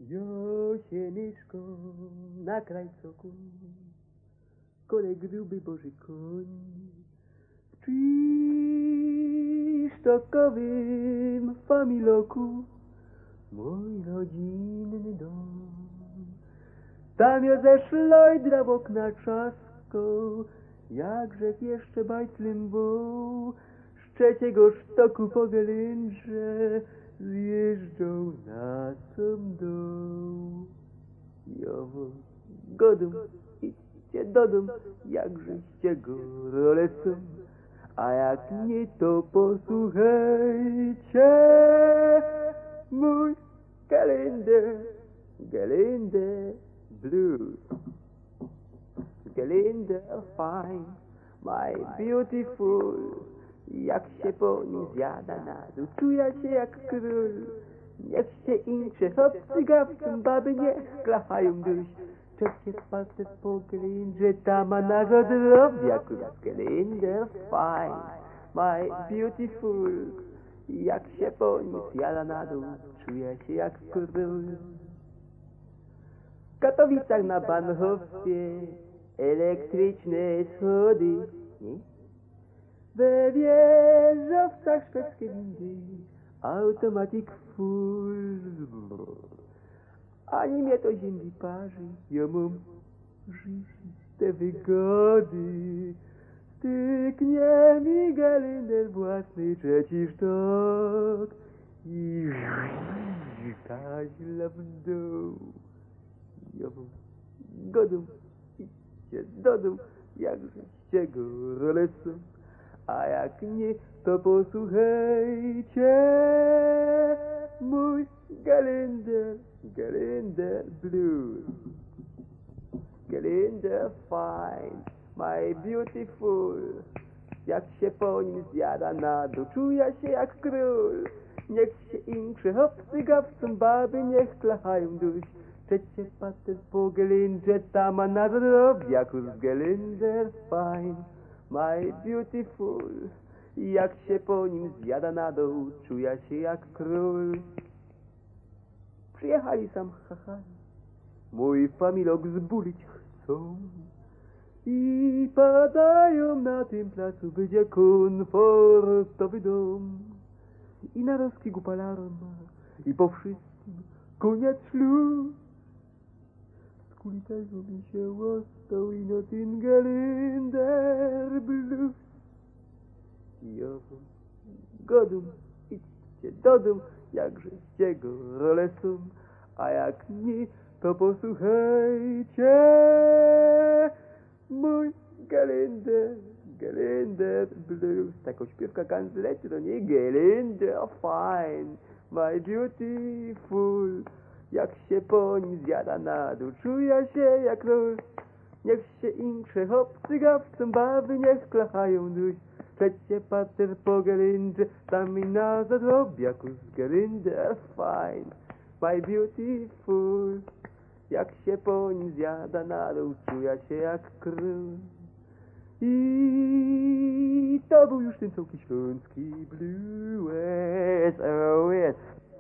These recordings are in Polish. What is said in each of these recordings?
Josieniszko na krajcoku, kole gruby Boży koń. W Czyszczokowym familoku mój rodzinny dom. Tam ja ze szlojdra w okna trzaskał, jakżech jeszcze bajtlym był. Z trzeciego sztoku po gelindrze zjeżdżał na sam dół. Jowo, godum, idźcie do dom, jakżeście go rolesą, a jak nie, to posłuchajcie mój Gelinder blues. Gelinder fine, my beautiful, jak się po nim zjada na dół, czuję się jak król. Niech się incze, chłopcy gawcą, baby niech klachają duś. Trzecie spalce po Gelindrze, tama na godrobiaku. Gelinder fine, my beautiful, jak się po nim zjada na dół, czuję się jak król. W Katowicach na Bahnhofie elektryczne schody, nie? We wieżowcach szwedzkie windy, automatic full. Ani mnie to ziemi parzy, ja mam życiste wygody. Styknie mi Gelinder własny trzeci sztok i kaźla w dół. Ja mam godą, idźcie do domu, jakżeście go rolesą, a jak nie, to posłuchajcie mój Gelinder blues. Gelinder fine, my beautiful, jak się po nim zjada na dół, czuję się jak król. Niech się inkrze, chłopcy gawcą, baby niech klachają duś. Trzecie pater po Gelindrze, tama na zdrowiaku z Gelinder fine, my beautiful, jak się po nim zjada na dół, czuję się jak król. Przyjechali sam chachali, mój familok zbulić chcą i padają na tym placu, będzie komfortowy dom i na rozkigu palarma i po wszystkim koniec ślub. Z kuli tego mi się ostał i no ten Gelinder blues. Jowo, godum, idźcie do dom, jakżeście go rolesą, a jak nie, to posłuchajcie mój Gelinder blues. Taką śpiewka ganz leci, to nie? Gelinder fine, my beautiful, jak się po nim zjada na dół, czuję się jak król. Niech się inkrze, chłopcy gawcą, baby niech klachają duś. Trzecie pater po Gelindrze, tam i na zadrobiaku z Gelinder fine, my beautiful, jak się po nim zjada na dół, czuję się jak król. I to był już ten całki śląski blues, oh yes.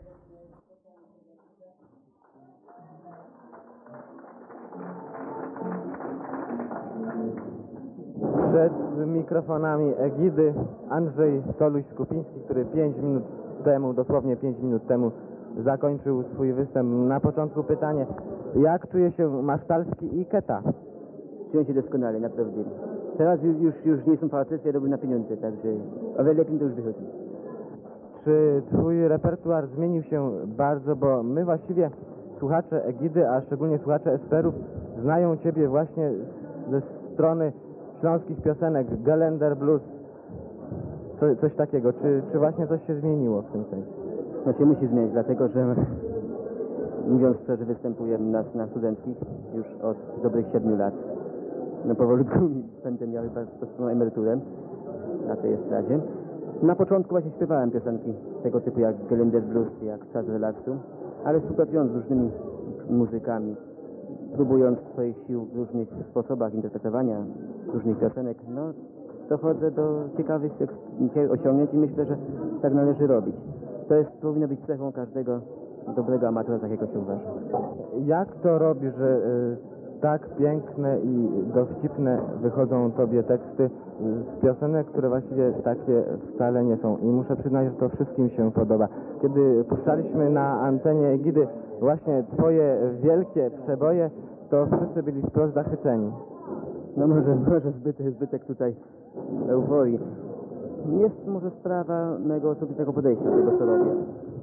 Przed mikrofonami Egidy Andrzej Toluś-Skupiński, który dosłownie 5 minut temu zakończył swój występ. Na początku pytanie, jak czuje się Masztalski i Keta? Czuję się doskonale, naprawdę. Teraz już nie są facet, robię na pieniądze, także o wiele lepiej to już wychodzi. Czy twój repertuar zmienił się bardzo, bo my właściwie, słuchacze Egidy, a szczególnie słuchacze Esperów, znają ciebie właśnie ze strony śląskich piosenek, Gelinder blues, coś takiego. Czy właśnie coś się zmieniło w tym sensie? No się musi zmienić, dlatego że mówiąc szczerze, występuję na studenckich już od dobrych 7 lat. No powolutku będę miał chyba prostą emeryturę na tej estradzie. Na początku właśnie śpiewałem piosenki tego typu jak Gelinder blues, jak Czas relaksu, ale współpracując z różnymi muzykami, próbując swoich sił w różnych sposobach interpretowania różnych piosenek, no dochodzę do ciekawych osiągnięć i myślę, że tak należy robić. To powinno być cechą każdego dobrego amatora, takiego się uważa. Jak to robi, że tak piękne i dowcipne wychodzą tobie teksty z piosenek, które właściwie takie wcale nie są. I muszę przyznać, że to wszystkim się podoba. Kiedy puszczaliśmy na antenie Egidy właśnie twoje wielkie przeboje, to wszyscy byli wprost zachwyceni. No może zbytek tutaj euforii. Jest może sprawa mojego osobistego podejścia do tego, co robię.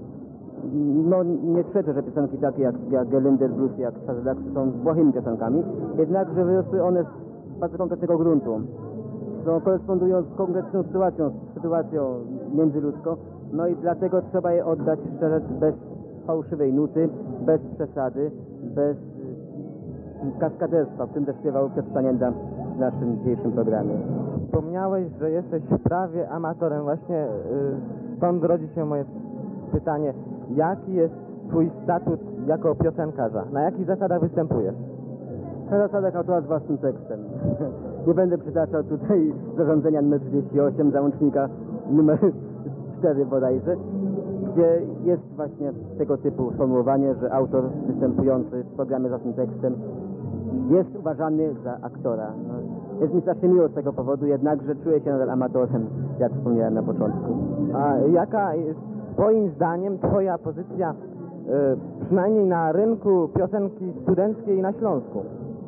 No nie przeczę, że piosenki takie jak Gelinder Blues, jak Sazelax są błahymi piosenkami, jednakże wyrosły one z bardzo konkretnego gruntu. Korespondują z konkretną sytuacją międzyludzką, no i dlatego trzeba je oddać szczerze, bez fałszywej nuty, bez przesady, bez kaskaderstwa, w tym też śpiewał Piotr Stanienda w naszym dzisiejszym programie. Wspomniałeś, że jesteś prawie amatorem. Właśnie stąd rodzi się moje pytanie. Jaki jest twój statut jako piosenkarza? Na jakich zasadach występujesz? Na zasadach autora z własnym tekstem. Nie będę przytaczał tutaj zarządzenia nr 38, załącznika numer 4 bodajże, gdzie jest właśnie tego typu sformułowanie, że autor występujący w programie z własnym tekstem jest uważany za aktora. No, jest mi strasznie miło z tego powodu, jednakże czuję się nadal amatorem, jak wspomniałem na początku. A jaka jest twoim zdaniem twoja pozycja, przynajmniej na rynku piosenki studenckiej na Śląsku?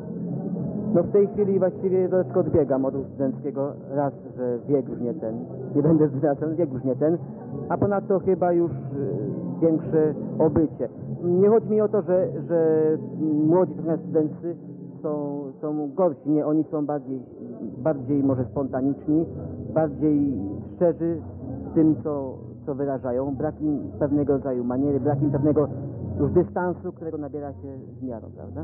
No w tej chwili właściwie troszeczkę odbiegam od studenckiego. Raz, że wiek już nie ten, nie będę zdradzał, wiek już nie ten, a ponadto chyba już większe obycie. Nie chodzi mi o to, że młodzi studency są gorsi, nie, oni są bardziej może spontaniczni, bardziej szczerzy w tym, co wyrażają. Brak im pewnego rodzaju maniery, brak im pewnego już dystansu, którego nabiera się z miarą, prawda?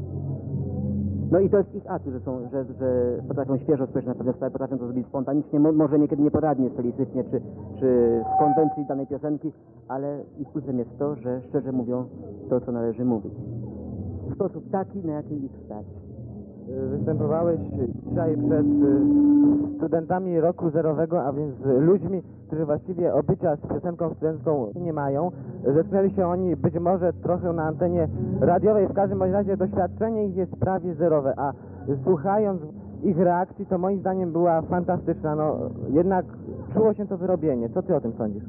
No i to jest ich atut, że potrafią świeżo spojrzeć na pewne sprawy, potrafią to zrobić spontanicznie, może niekiedy nieporadnie, stylistycznie, czy z konwencji danej piosenki, ale ich plusem jest to, że szczerze mówią to, co należy mówić. W sposób taki, na jaki ich stać. Występowałeś dzisiaj przed studentami roku zerowego, a więc ludźmi, którzy właściwie obycia z piosenką studencką nie mają. Zetknęli się oni być może trochę na antenie radiowej, w każdym razie doświadczenie ich jest prawie zerowe, a słuchając ich reakcji, to moim zdaniem była fantastyczna. No jednak czuło się to wyrobienie. Co ty o tym sądzisz?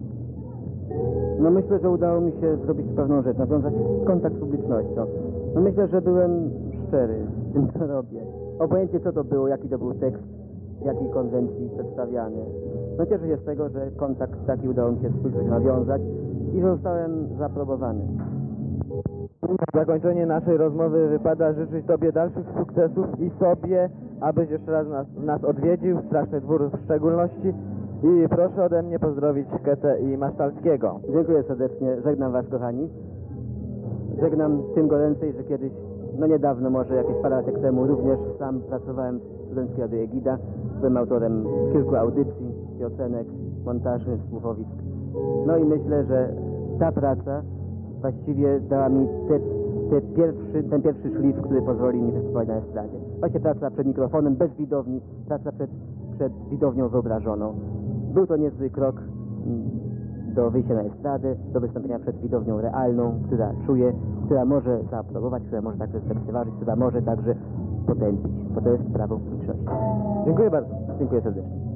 No myślę, że udało mi się zrobić pewną rzecz, nawiązać kontakt z publicznością. No myślę, że byłem szczery z tym, co robię. Obojętnie co to było, jaki to był tekst, w jakiej konwencji przedstawiany. No cieszę się z tego, że kontakt taki udało mi się z publicznością nawiązać i zostałem zaaprobowany. Na zakończenie naszej rozmowy wypada życzyć tobie dalszych sukcesów i sobie, abyś jeszcze raz nas odwiedził, Straszny Dwór w szczególności. I proszę ode mnie pozdrowić Ketę i Masztalskiego. Dziękuję serdecznie, żegnam was kochani. Żegnam tym goręcej, że kiedyś, no niedawno może, jakieś parę lat temu, również sam pracowałem w Studenckiej Radiu Egida. Byłem autorem kilku audycji, piosenek, montaży, słuchowisk. No i myślę, że ta praca właściwie dała mi ten pierwszy szlif, który pozwoli mi występować na estradzie. Właśnie praca przed mikrofonem, bez widowni, praca przed widownią wyobrażoną. Był to niezły krok do wyjścia na estradę, do wystąpienia przed widownią realną, która czuje, która może zaaprobować, która może także zlekceważyć, która może także potępić, bo to jest prawo publiczności. Dziękuję bardzo. Dziękuję serdecznie.